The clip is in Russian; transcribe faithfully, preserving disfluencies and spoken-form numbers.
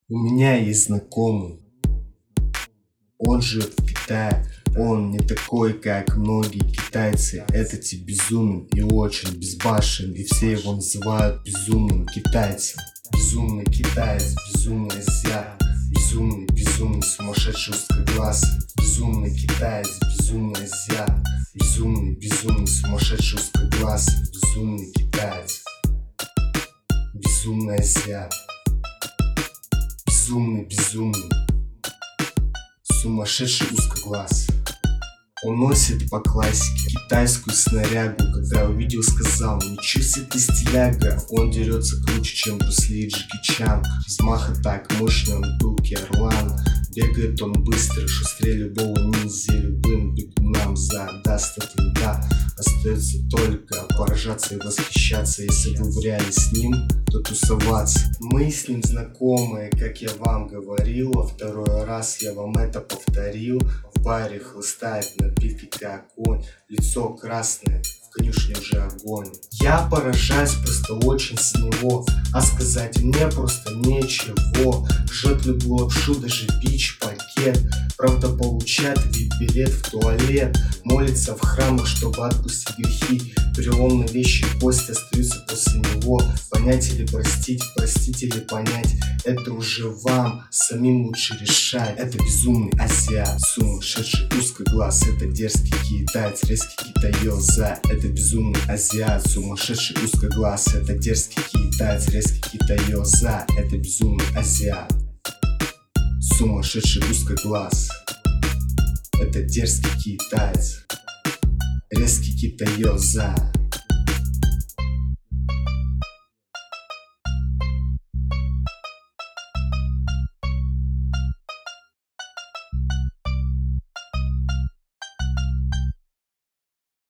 У меня есть знакомый, он живет в Китае. Он не такой, как многие китайцы. Этот тип безумен и очень безбашен, и все его называют безумным китайцем. Безумный китаец, безумный азиат, безумный, безумный, сумасшедший узкоглазый. Безумный китаец, безумный азиат, безумный, безумный, сумасшедший узкоглазый. Безумный китаец, безумный азиат, безумный, безумный, сумасшедший узкоглаз. Он носит по классике китайскую снарягу. Когда увидел, сказал: ничего себе ты стиляга. Он дерется круче, чем Брюс Ли и Джеки Чан. Взмах атак мощный, он булки Орлан. Бегает он быстро, шустрее любого ниндзя. Любым бегунам задаст это да. Остается только поражаться и восхищаться. Если вы в реале с ним, то тусоваться. Мы с ним знакомые, как я вам говорил. Во второй раз я вам это повторил. В баре хлыстает напитки как огонь. Лицо красное, в конюшне уже огонь. Я поражаюсь просто очень с него, а сказать мне просто нечего. Жжет любую лапшу, даже бич-пакет. Правда получает вип-билет в туалет. Молится в храмах, чтобы отпустить грехи. Переломные вещи и кости остаются после него. Понять или простить, простить или понять, это уже вам самим лучше решать. Это безумный азиат, сумасшедший узкоглаз. Это дерзкий китаец, резкий китаёза. Это безумный азиат, сумасшедший узкоглаз. Это дерзкий китаец, резкий китаёза. Это безумный азиат, сумасшедший узкоглаз. Это дерзкий китаец, резкий китаёза.